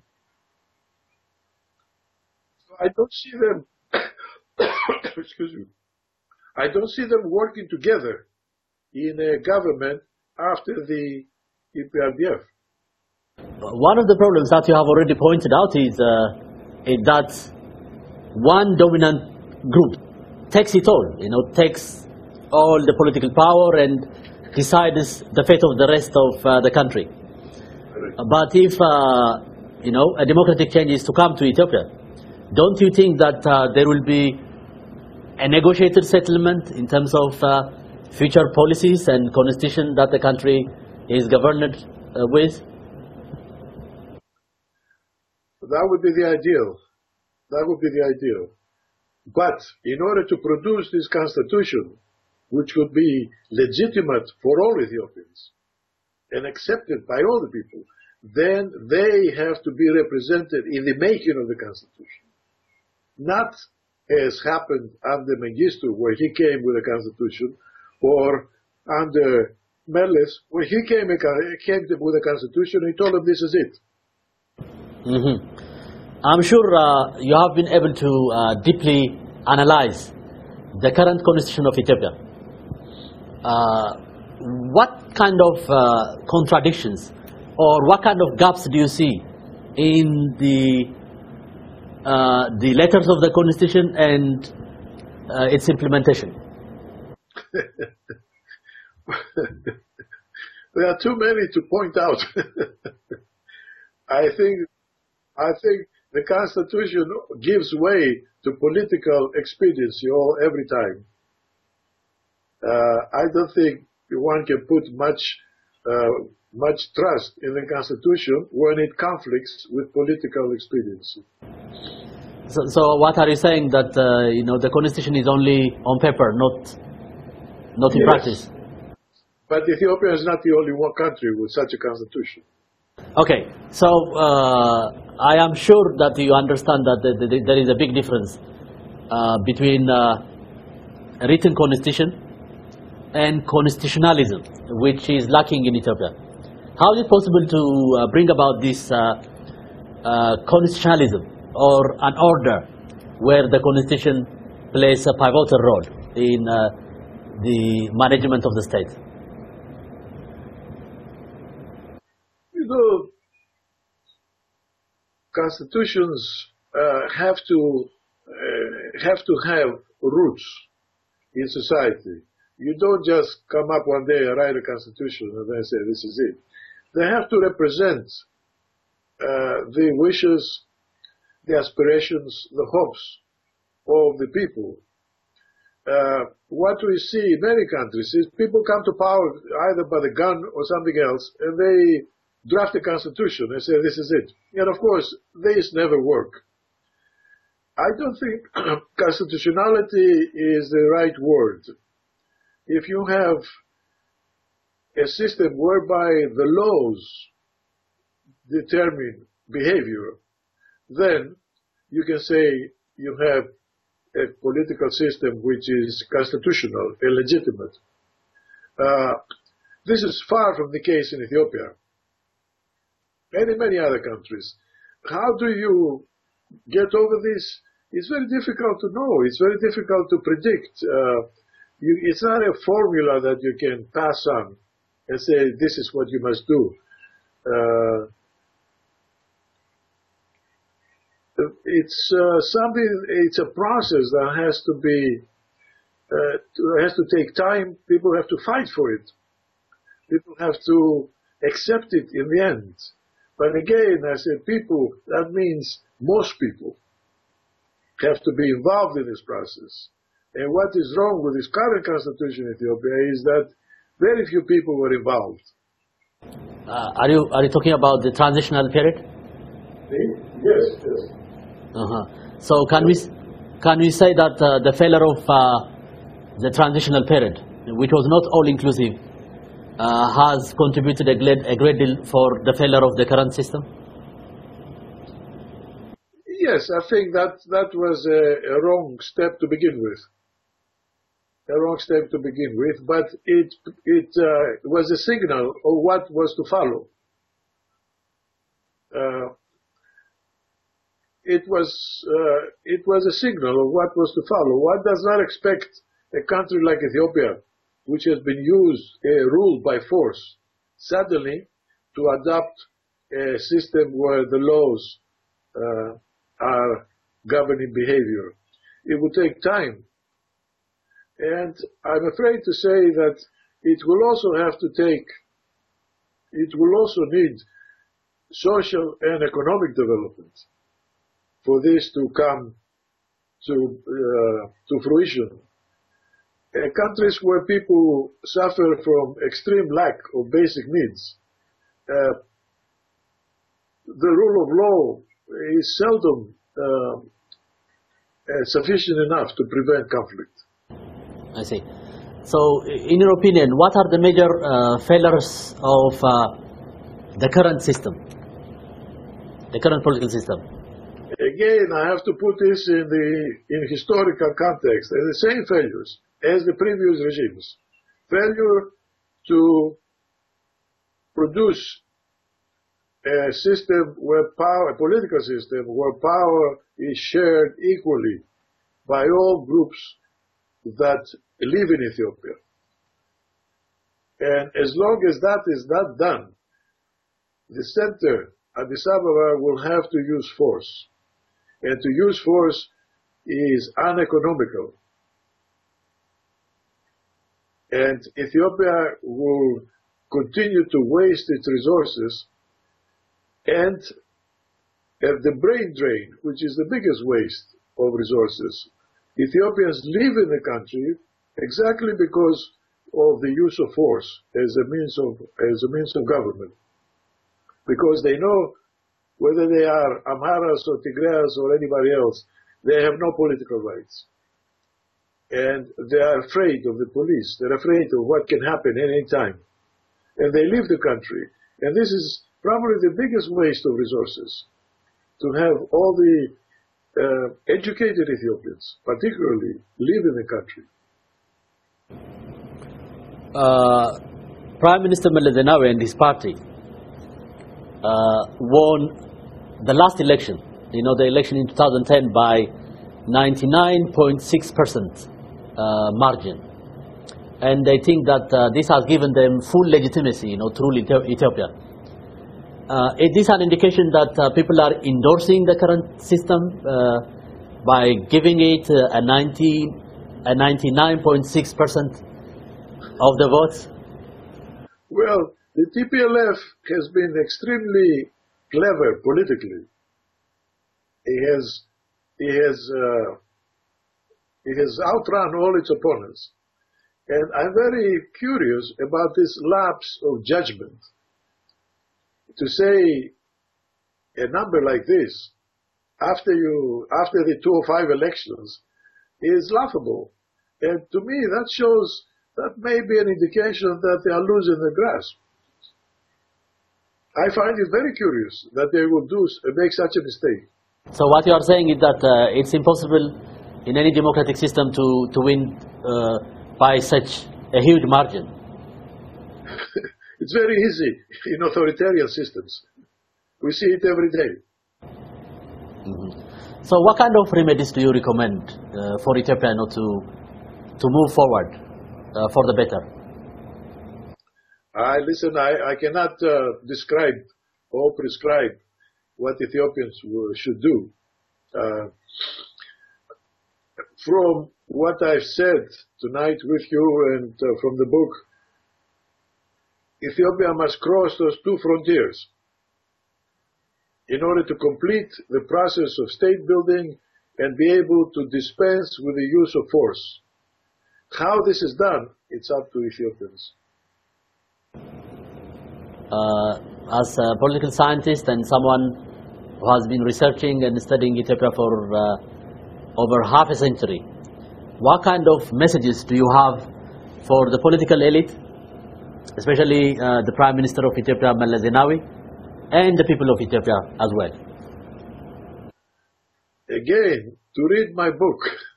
So I don't see them, excuse me, I don't see them working together in a government after the E P R D F. One of the problems that you have already pointed out is, uh, is that one dominant group takes it all, you know, takes all the political power and decides the fate of the rest of uh, the country. But if, uh, you know, a democratic change is to come to Ethiopia, don't you think that uh, there will be a negotiated settlement in terms of uh, future policies and constitution that the country is governed uh, with? That would be the ideal. That would be the ideal. But in order to produce this constitution, which would be legitimate for all Ethiopians and accepted by all the people, then they have to be represented in the making of the constitution. Not as happened under Mengistu, where he came with a constitution, or under Meles, where he came, came with a constitution, he told them this is it. Mm-hmm. I'm sure uh, you have been able to uh, deeply analyze the current constitution of Ethiopia. Uh, what kind of uh, contradictions or what kind of gaps do you see in the uh, the letters of the constitution and uh, its implementation? There are too many to point out. I think, I think the Constitution gives way to political expediency all every time. Uh, I don't think one can put much, uh, much trust in the Constitution when it conflicts with political expediency. So, so what are you saying, that uh, you know, the Constitution is only on paper, not, not in yes. practice? But Ethiopia is not the only one country with such a constitution. Okay, so uh, I am sure that you understand that the, the, there is a big difference uh, between uh, a written constitution and constitutionalism, which is lacking in Ethiopia. How is it possible to uh, bring about this uh, uh, constitutionalism, or an order where the constitution plays a pivotal role in uh, the management of the state? You know, constitutions uh, have to uh, have to have roots in society. You don't just come up one day and write a constitution and then say this is it. They have to represent uh, the wishes, the aspirations, the hopes of the people. Uh, what we see in many countries is people come to power either by the gun or something else, and they draft a constitution and say this is it. And of course, these never work. I don't think constitutionality is the right word. If you have a system whereby the laws determine behavior, then you can say you have a political system which is constitutional and legitimate. Uh, this is far from the case in Ethiopia and in many other countries. How do you get over this? It's very difficult to know. It's very difficult to predict. Uh, you, it's not a formula that you can pass on and say, this is what you must do. Uh, it's uh, something, it's a process that has to be, uh, has to take time. People have to fight for it. People have to accept it in the end. But again, I said people, that means most people have to be involved in this process. And what is wrong with this current constitution in Ethiopia is that very few people were involved. Uh, are you are you talking about the transitional period? Yes, yes. Uh-huh. So can we can we say that uh, the failure of uh, the transitional period, which was not all inclusive, uh, has contributed a great, a great deal for the failure of the current system? Yes, I think that that was a, a wrong step to begin with. A wrong step to begin with, but it it uh, was a signal of what was to follow. Uh, it was uh, it was a signal of what was to follow. One does not expect a country like Ethiopia, which has been used uh, ruled by force, suddenly to adopt a system where the laws uh, are governing behavior. It will take time. And I'm afraid to say that it will also have to take, it will also need social and economic development for this to come to, uh, to fruition. Uh, countries where people suffer from extreme lack of basic needs, uh, the rule of law is seldom uh, uh, sufficient enough to prevent conflict. I see. So, in your opinion, what are the major uh, failures of uh, the current system, the current political system? Again, I have to put this in the in historical context. They're the same failures as the previous regimes. Failure to produce a system where power, a political system where power is shared equally by all groups that live in Ethiopia. And as long as that is not done, the center, Addis Ababa, will have to use force. And to use force is uneconomical. And Ethiopia will continue to waste its resources and have the brain drain, which is the biggest waste of resources. Ethiopians live in the country exactly because of the use of force as a means of, as a means of government. Because they know whether they are Amharas or Tigreans or anybody else, they have no political rights. And they are afraid of the police. They're afraid of what can happen at any time. And they leave the country. And this is probably the biggest waste of resources, to have all the uh, educated Ethiopians, particularly, live in the country. Uh, Prime Minister Meles Zenawi and his party uh, won the last election, you know, the election in two thousand ten by ninety-nine point six percent uh, margin. And they think that uh, this has given them full legitimacy, you know, to rule Ethiopia. Uh, is this an indication that uh, people are endorsing the current system uh, by giving it uh, a ninety, a ninety-nine point six percent of the votes? Well, the T P L F has been extremely clever politically. It has, it has, uh, it has outrun all its opponents. And I'm very curious about this lapse of judgment. To say a number like this after you after the two oh five elections is laughable. And to me that shows that may be an indication that they are losing the grasp. I find it very curious that they will do make such a mistake. So what you are saying is that uh, it's impossible in any democratic system to, to win uh, by such a huge margin. It's very easy in authoritarian systems. We see it every day. Mm-hmm. So what kind of remedies do you recommend uh, for Ethiopia not to, to move forward uh, for the better? I listen, I, I cannot uh, describe or prescribe what Ethiopians should do. Uh, from what I've said tonight with you and uh, from the book, Ethiopia must cross those two frontiers in order to complete the process of state building and be able to dispense with the use of force. How this is done, it's up to Ethiopians. Uh, as a political scientist and someone who has been researching and studying Ethiopia for uh, over half a century, what kind of messages do you have for the political elite, especially uh, the Prime Minister of Ethiopia, Meles Zenawi, and the people of Ethiopia as well? Again, to read my book.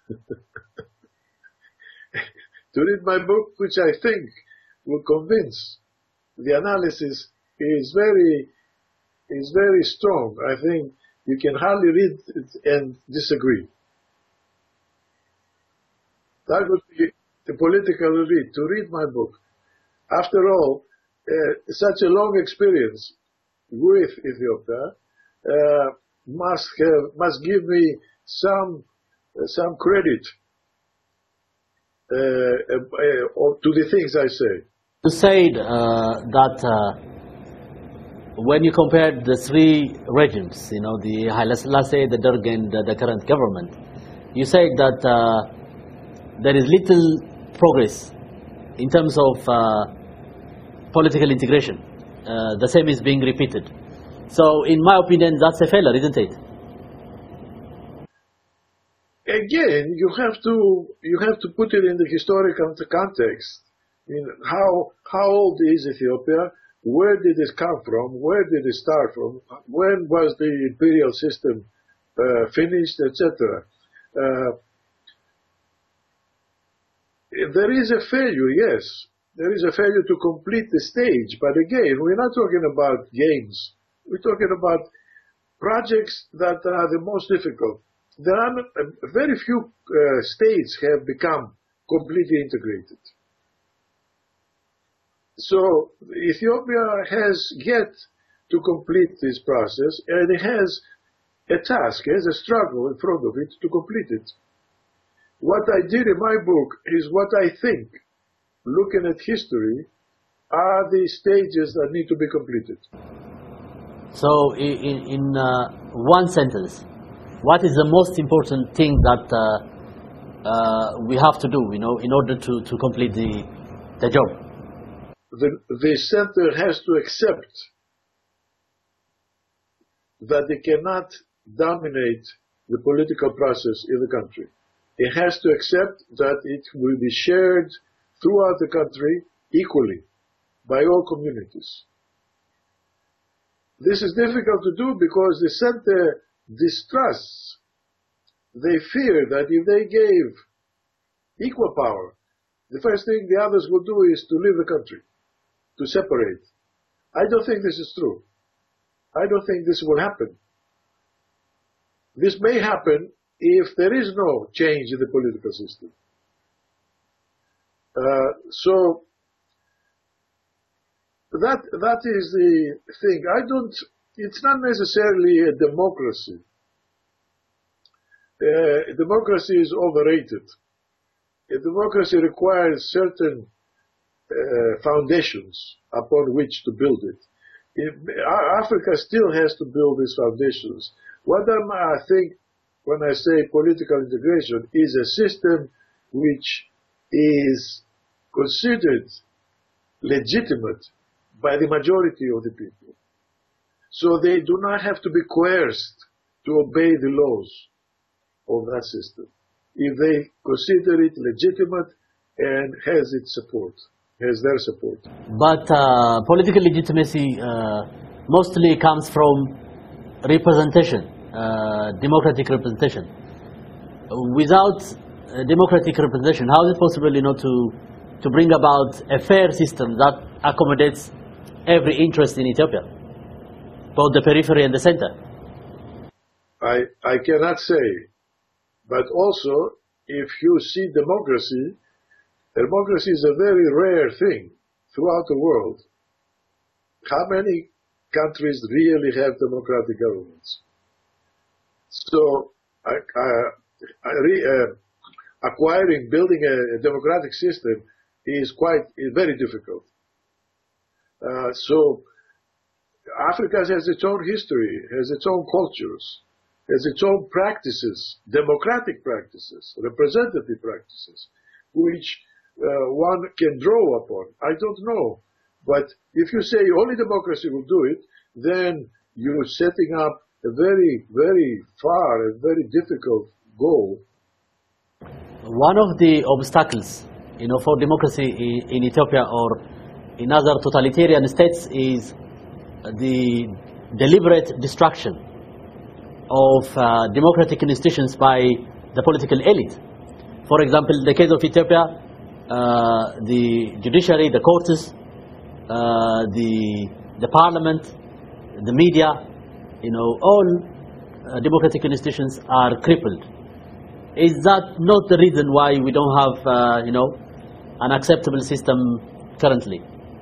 To read my book, which I think will convince. The analysis is very, is very strong. I think you can hardly read it and disagree. That would be the political elite, to read my book. After all, uh, such a long experience with Ethiopia uh, must have, must give me some uh, some credit uh, uh, to the things I say. You said uh, that uh, when you compared the three regimes, you know, the Haile Selassie, the Derg, and the, the current government, you said that uh, there is little progress in terms of uh, political integration. Uh, the same is being repeated. So, in my opinion, that's a failure, isn't it? Again, you have to you have to put it in the historical context. I mean, how how old is Ethiopia? Where did it come from? Where did it start from? When was the imperial system uh, finished, et cetera. Uh, there is a failure, yes. There is a failure to complete the stage. But again, we're not talking about games. We're talking about projects that are the most difficult. There are not, uh, very few uh, states have become completely integrated. So Ethiopia has yet to complete this process, and it has a task, it has a struggle in front of it to complete it. What I did in my book is what I think, looking at history, are the stages that need to be completed. So in, in uh, one sentence, what is the most important thing that uh, uh, we have to do, you know, in order to, to complete the, the job? The, the center has to accept that it cannot dominate the political process in the country. It has to accept that it will be shared throughout the country equally by all communities. This is difficult to do because the center distrusts. They fear that if they gave equal power, the first thing the others will do is to leave the country, to separate. I don't think this is true. I don't think this will happen. This may happen if there is no change in the political system. Uh, so that that is the thing. I don't. It's not necessarily a democracy. Uh, democracy is overrated. A democracy requires certain uh, foundations upon which to build it. If, Africa still has to build these foundations. What I'm, I think when I say political integration is a system which is considered legitimate by the majority of the people. So they do not have to be coerced to obey the laws of that system. If they consider it legitimate and has its support, has their support. But uh, political legitimacy uh, mostly comes from representation, uh, democratic representation. Without uh, democratic representation, how is it possible, you know, to to bring about a fair system that accommodates every interest in Ethiopia, both the periphery and the center? I I cannot say, but also if you see democracy, democracy is a very rare thing throughout the world. How many countries really have democratic governments? So, uh, uh, uh, acquiring, building a, a democratic system is quite is very difficult. Uh, so, Africa has its own history, has its own cultures, has its own practices, democratic practices, representative practices, which uh, one can draw upon. I don't know. But if you say only democracy will do it, then you're setting up a very, very far and very difficult goal. One of the obstacles, you know, for democracy in, in Ethiopia or in other totalitarian states is the deliberate destruction of uh, democratic institutions by the political elite. For example, in the case of Ethiopia, uh, the judiciary, the courts, uh, the the parliament, the media, you know, all uh, democratic institutions are crippled. Is that not the reason why we don't have, uh, you know, an acceptable system currently?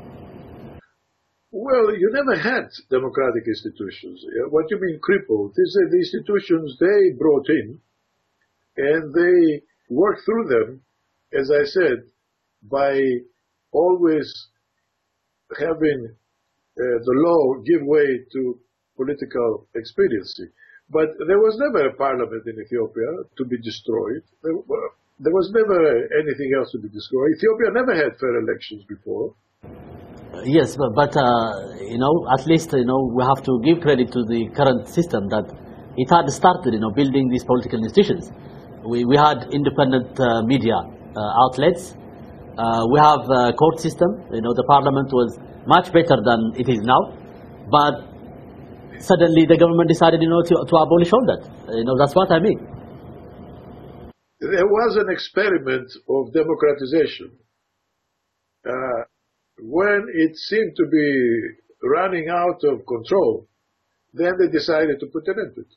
Well, you never had democratic institutions. What you mean crippled? These are the institutions they brought in, and they worked through them, as I said, by always having uh, the law give way to political expediency. But there was never a parliament in Ethiopia to be destroyed. There, there was never anything else to be destroyed. Ethiopia never had fair elections before. Yes, but, but uh, you know, at least, you know, we have to give credit to the current system that it had started, you know, building these political institutions. We, we had independent uh, media uh, outlets. Uh, we have a court system. You know, the parliament was much better than it is now. But suddenly the government decided, you know, to, to abolish all that. You know, that's what I mean. There was an experiment of democratization. Uh, when it seemed to be running out of control, then they decided to put an end to it.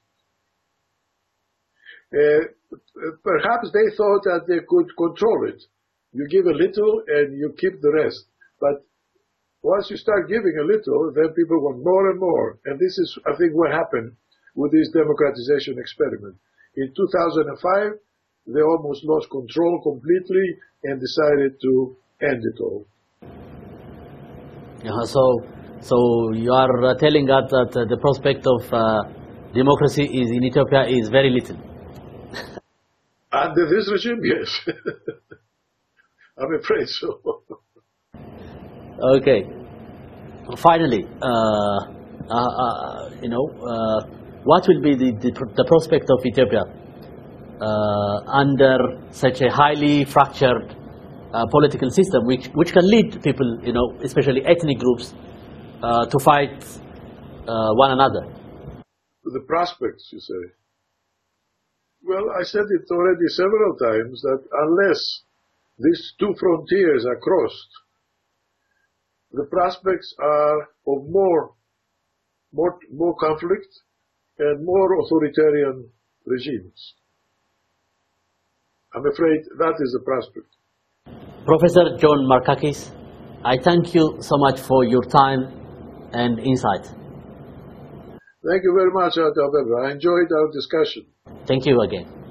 Uh, perhaps they thought that they could control it. You give a little and you keep the rest. But once you start giving a little, then people want more and more. And this is, I think, what happened with this democratization experiment. In two thousand five, they almost lost control completely and decided to end it all. Uh, so, so you are uh, telling us that uh, the prospect of uh, democracy is in Ethiopia is very little. Under this regime, yes. I'm afraid so. Okay. Finally, uh, uh, uh, you know, uh, what will be the, the, the prospect of Ethiopia uh, under such a highly fractured uh, political system, which which can lead people, you know, especially ethnic groups, uh, to fight uh, one another? The prospects, you say. Well, I said it already several times that unless these two frontiers are crossed, the prospects are of more, more, more conflict and more authoritarian regimes. I'm afraid that is the prospect. Professor John Markakis, I thank you so much for your time and insight. Thank you very much, Adalberto. I enjoyed our discussion. Thank you again.